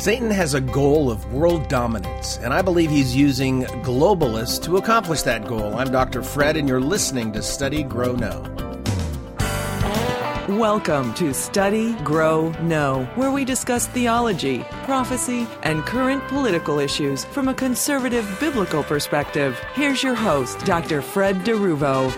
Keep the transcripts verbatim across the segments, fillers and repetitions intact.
Satan has a goal of world dominance, and I believe he's using globalists to accomplish that goal. I'm Doctor Fred, and you're listening to Study, Grow, Know. Welcome to Study, Grow, Know, where we discuss theology, prophecy, and current political issues from a conservative biblical perspective. Here's your host, Doctor Fred DeRuvo.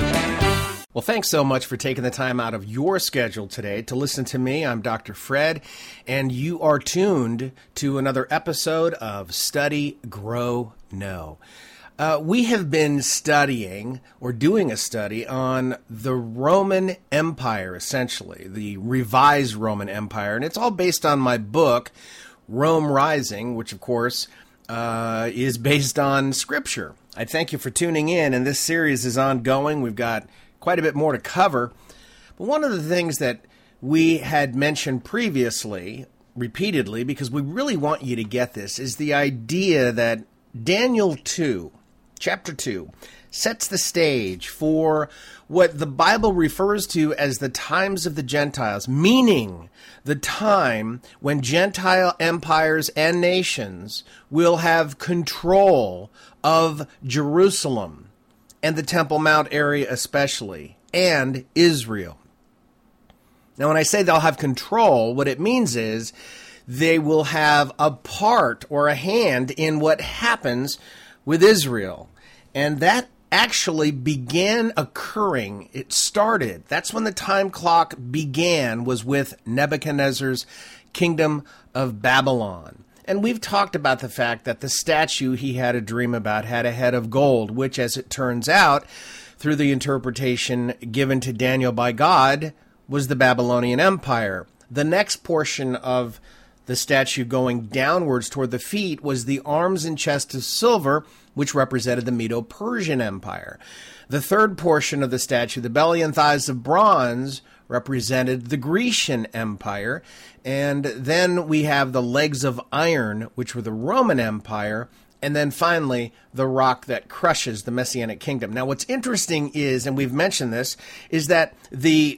Well, thanks so much for taking the time out of your schedule today to listen to me. I'm Doctor Fred, and you are tuned to another episode of Study, Grow, Know. Uh, we have been studying, or doing a study, on the Roman Empire, essentially, the revised Roman Empire, and it's all based on my book, Rome Rising, which, of course, uh, is based on Scripture. I thank you for tuning in, and this series is ongoing. We've got quite a bit more to cover. But one of the things that we had mentioned previously, repeatedly, because we really want you to get this, is the idea that Daniel two, chapter two, sets the stage for what the Bible refers to as the times of the Gentiles, meaning the time when Gentile empires and nations will have control of Jerusalem, and the Temple Mount area especially, and Israel. Now, when I say they'll have control, what it means is they will have a part or a hand in what happens with Israel. And that actually began occurring. It started. That's when the time clock began, was with Nebuchadnezzar's kingdom of Babylon. And we've talked about the fact that the statue he had a dream about had a head of gold, which, as it turns out, through the interpretation given to Daniel by God, was the Babylonian Empire. The next portion of the statue going downwards toward the feet was the arms and chest of silver, which represented the Medo-Persian Empire. The third portion of the statue, the belly and thighs of bronze, represented the Grecian Empire. And then we have the legs of iron, which were the Roman Empire. And then finally, the rock that crushes the Messianic kingdom. Now, what's interesting is, and we've mentioned this, is that the,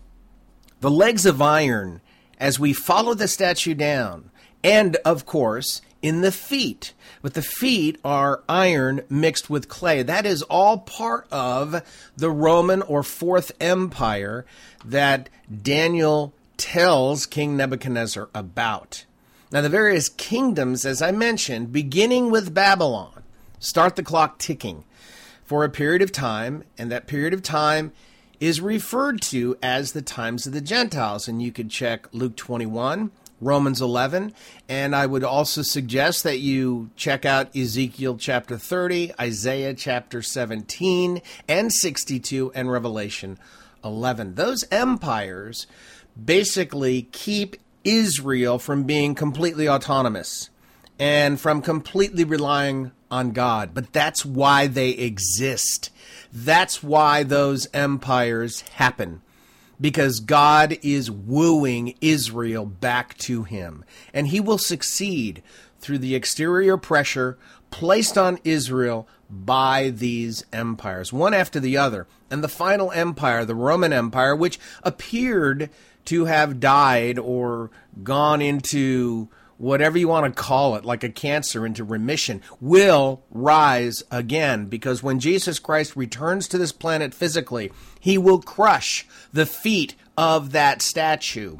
the legs of iron, as we follow the statue down, and of course, in the feet, but the feet are iron mixed with clay. That is all part of the Roman or Fourth Empire that Daniel tells King Nebuchadnezzar about. Now, the various kingdoms, as I mentioned, beginning with Babylon, start the clock ticking for a period of time, and that period of time is referred to as the times of the Gentiles. And you could check Luke twenty-one, Romans eleven, and I would also suggest that you check out Ezekiel chapter thirty, Isaiah chapter seventeen and sixty-two, and Revelation eleven. Those empires basically keep Israel from being completely autonomous and from completely relying on God. But that's why they exist. That's why those empires happen. Because God is wooing Israel back to him. And he will succeed through the exterior pressure placed on Israel by these empires, one after the other. And the final empire, the Roman Empire, which appeared to have died or gone into whatever you want to call it, like a cancer, into remission, will rise again. Because when Jesus Christ returns to this planet physically, he will crush the feet of that statue.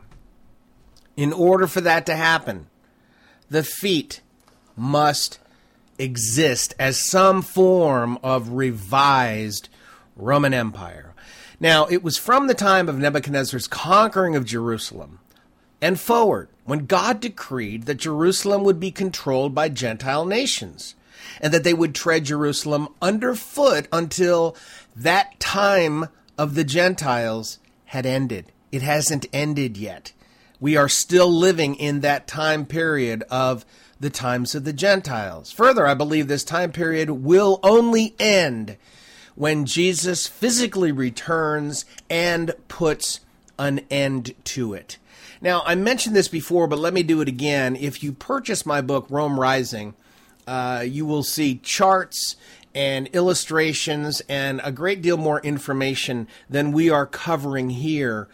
In order for that to happen, the feet must exist as some form of revised Roman Empire. Now, it was from the time of Nebuchadnezzar's conquering of Jerusalem and forward when God decreed that Jerusalem would be controlled by Gentile nations and that they would tread Jerusalem underfoot until that time of the Gentiles had ended. It hasn't ended yet. We are still living in that time period of the times of the Gentiles. Further, I believe this time period will only end when Jesus physically returns and puts an end to it. Now, I mentioned this before, but let me do it again. If you purchase my book, Rome Rising, uh, you will see charts and illustrations and a great deal more information than we are covering here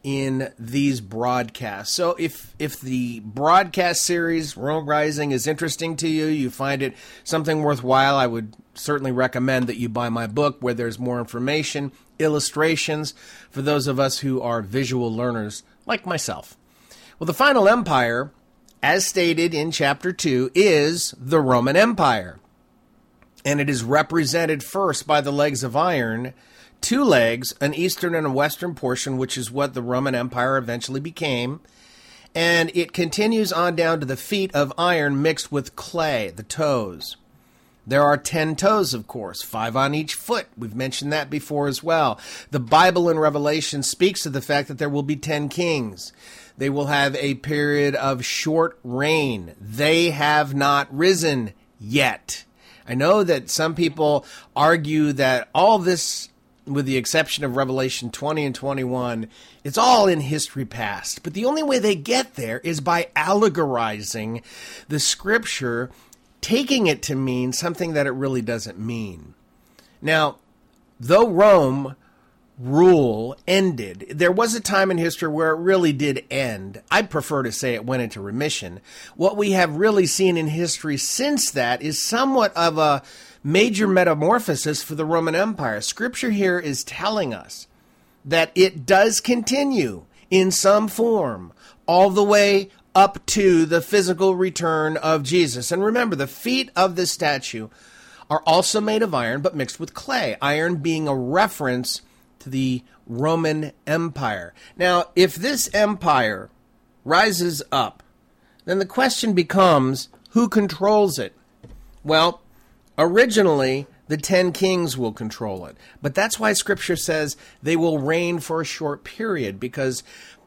in these broadcasts. So if if the broadcast series, Rome Rising, is interesting to you, you find it something worthwhile, I would certainly recommend that you buy my book where there's more information, illustrations for those of us who are visual learners like myself. Well, the final empire, as stated in chapter two, is the Roman Empire. And it is represented first by the legs of iron, two legs, an eastern and a western portion, which is what the Roman Empire eventually became. And it continues on down to the feet of iron mixed with clay, the toes. There are ten toes, of course, five on each foot. We've mentioned that before as well. The Bible in Revelation speaks of the fact that there will be ten kings. They will have a period of short reign. They have not risen yet. I know that some people argue that all this, with the exception of Revelation twenty and twenty-one, it's all in history past. But the only way they get there is by allegorizing the scripture, taking it to mean something that it really doesn't mean. Now, though Rome rule ended, there was a time in history where it really did end. I'd prefer to say it went into remission. What we have really seen in history since that is somewhat of a major metamorphosis for the Roman Empire. Scripture here is telling us that it does continue in some form all the way up to the physical return of Jesus. And remember, the feet of the statue are also made of iron, but mixed with clay, iron being a reference to the Roman Empire. Now, if this empire rises up, then the question becomes, who controls it? Well, originally, the ten kings will control it. But that's why Scripture says they will reign for a short period, because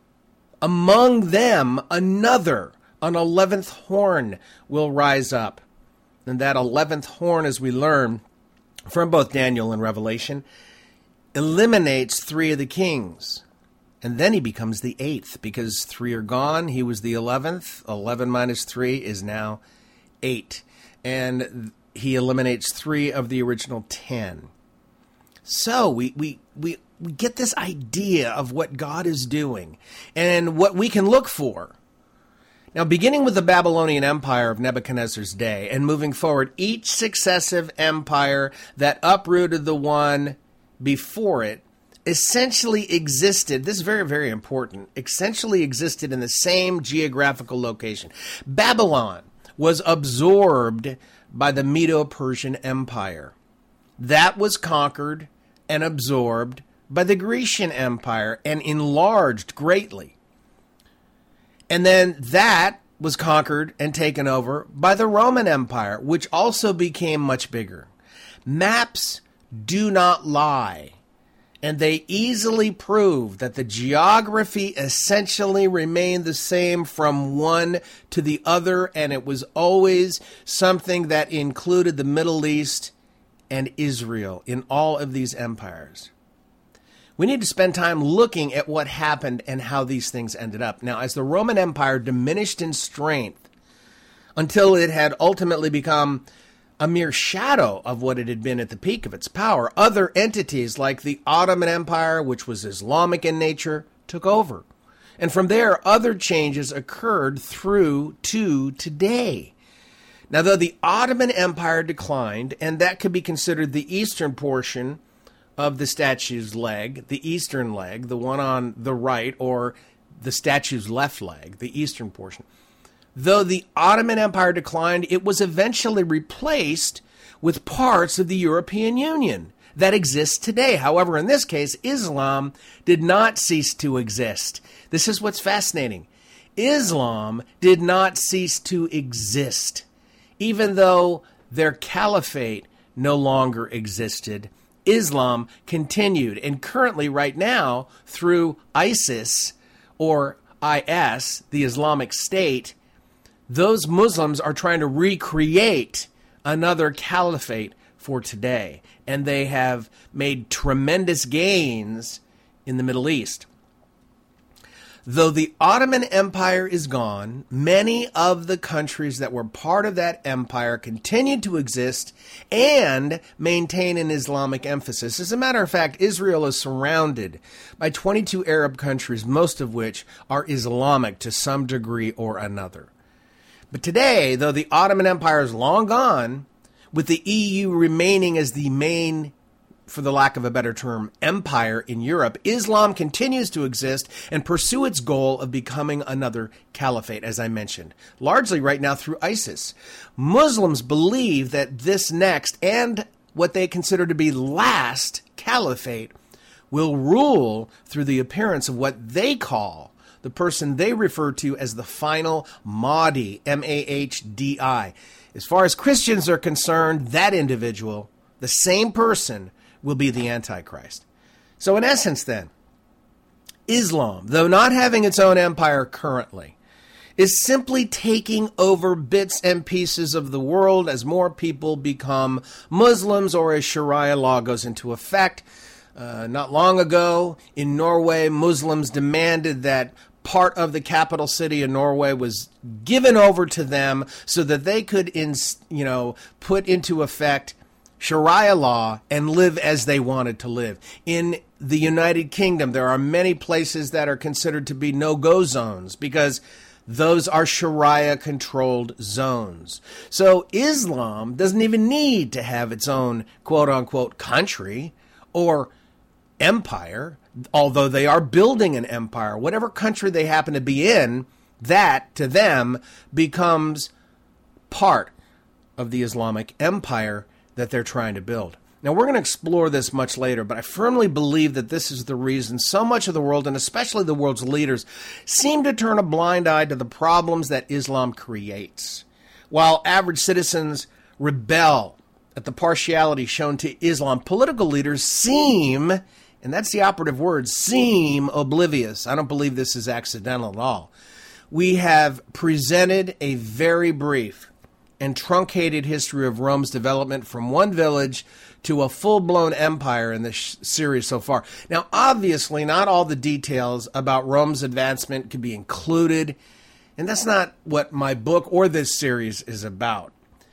among them, another, an eleventh horn, will rise up. And that eleventh horn, as we learn from both Daniel and Revelation, eliminates three of the kings. And then he becomes the eighth, because three are gone. He was the eleventh. eleven minus three is now eight. And he eliminates three of the original ten. So we, we, we, we get this idea of what God is doing and what we can look for. Now, beginning with the Babylonian Empire of Nebuchadnezzar's day and moving forward, each successive empire that uprooted the one before it essentially existed, this is very, very important, essentially existed in the same geographical location. Babylon was absorbed by the Medo-Persian Empire. That was conquered and absorbed by the Grecian Empire and enlarged greatly. And then that was conquered and taken over by the Roman Empire, which also became much bigger. Maps do not lie, and they easily prove that the geography essentially remained the same from one to the other, and it was always something that included the Middle East and Israel in all of these empires. We need to spend time looking at what happened and how these things ended up. Now, as the Roman Empire diminished in strength until it had ultimately become a mere shadow of what it had been at the peak of its power, other entities like the Ottoman Empire, which was Islamic in nature, took over. And from there, other changes occurred through to today. Now, though the Ottoman Empire declined, and that could be considered the eastern portion of the statue's leg, the eastern leg, the one on the right, or the statue's left leg, the eastern portion. Though the Ottoman Empire declined, it was eventually replaced with parts of the European Union that exist today. However, in this case, Islam did not cease to exist. This is what's fascinating. Islam did not cease to exist, even though their caliphate no longer existed. Islam continued, and currently right now, through ISIS or I S, the Islamic State, those Muslims are trying to recreate another caliphate for today, and they have made tremendous gains in the Middle East. Though the Ottoman Empire is gone, many of the countries that were part of that empire continued to exist and maintain an Islamic emphasis. As a matter of fact, Israel is surrounded by twenty-two Arab countries, most of which are Islamic to some degree or another. But today, though the Ottoman Empire is long gone, with the E U remaining as the main, for the lack of a better term, empire in Europe, Islam continues to exist and pursue its goal of becoming another caliphate, as I mentioned, largely right now through ISIS. Muslims believe that this next and what they consider to be last caliphate will rule through the appearance of what they call the person they refer to as the final Mahdi, M A H D I. As far as Christians are concerned, that individual, the same person, will be the Antichrist. So in essence then, Islam, though not having its own empire currently, is simply taking over bits and pieces of the world as more people become Muslims or as Sharia law goes into effect. Uh, not long ago in Norway, Muslims demanded that part of the capital city of Norway was given over to them so that they could, in, you know, put into effect Sharia law and live as they wanted to live. In the United Kingdom, there are many places that are considered to be no-go zones because those are Sharia-controlled zones. So Islam doesn't even need to have its own quote-unquote country or empire, although they are building an empire. Whatever country they happen to be in, that, to them, becomes part of the Islamic empire that they're trying to build. Now, we're going to explore this much later, but I firmly believe that this is the reason so much of the world, and especially the world's leaders, seem to turn a blind eye to the problems that Islam creates, while average citizens rebel at the partiality shown to Islam. Political leaders seem, and that's the operative word, seem oblivious. I don't believe this is accidental at all. We have presented a very brief and truncated history of Rome's development from one village to a full-blown empire in this series so far. Now, obviously, not all the details about Rome's advancement could be included, and that's not what my book or this series is about.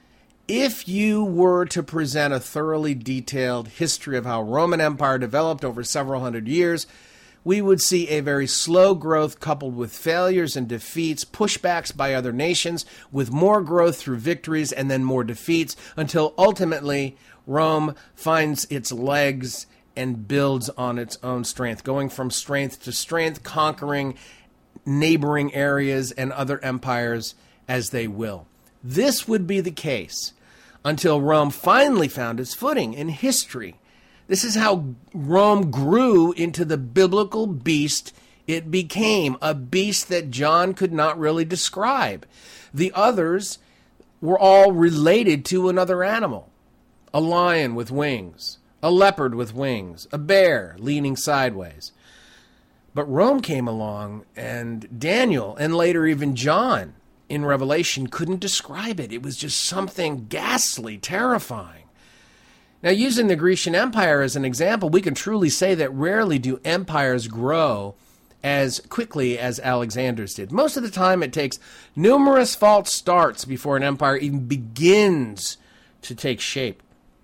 If you were to present a thoroughly detailed history of how Roman Empire developed over several hundred years, we would see a very slow growth coupled with failures and defeats, pushbacks by other nations, with more growth through victories and then more defeats, until ultimately Rome finds its legs and builds on its own strength, going from strength to strength, conquering neighboring areas and other empires as they will. This would be the case until Rome finally found its footing in history. This is how Rome grew into the biblical beast it became, a beast that John could not really describe. The others were all related to another animal: a lion with wings, a leopard with wings, a bear leaning sideways. But Rome came along, and Daniel, and later even John in Revelation, couldn't describe it. It was just something ghastly, terrifying. Now, using the Grecian Empire as an example, we can truly say that rarely do empires grow as quickly as Alexander's did. Most of the time, it takes numerous false starts before an empire even begins to take shape.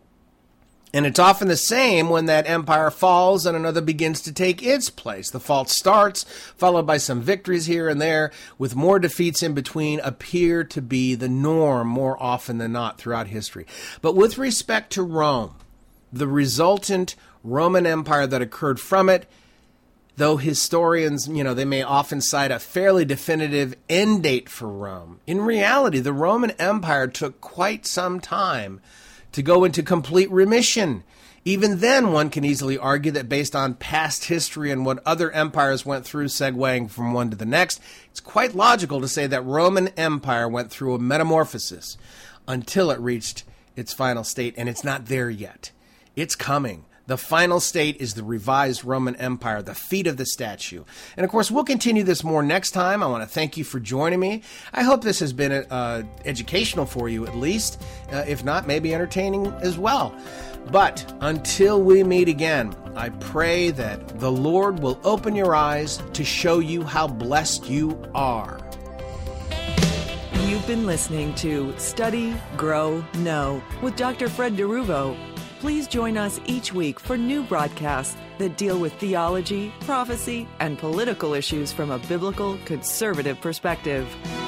And it's often the same when that empire falls and another begins to take its place. The false starts, followed by some victories here and there, with more defeats in between, appear to be the norm more often than not throughout history. But with respect to Rome, the resultant Roman Empire that occurred from it, though historians, you know, they may often cite a fairly definitive end date for Rome, in reality, the Roman Empire took quite some time to go into complete remission. Even then, one can easily argue that based on past history and what other empires went through, segueing from one to the next, it's quite logical to say that Roman Empire went through a metamorphosis until it reached its final state, and it's not there yet. It's coming. The final state is the revised Roman Empire, the feet of the statue. And of course, we'll continue this more next time. I want to thank you for joining me. I hope this has been uh, educational for you at least. Uh, if not, maybe entertaining as well. But until we meet again, I pray that the Lord will open your eyes to show you how blessed you are. You've been listening to Study, Grow, Know with Doctor Fred DeRuvo. Please join us each week for new broadcasts that deal with theology, prophecy, and political issues from a biblical conservative perspective.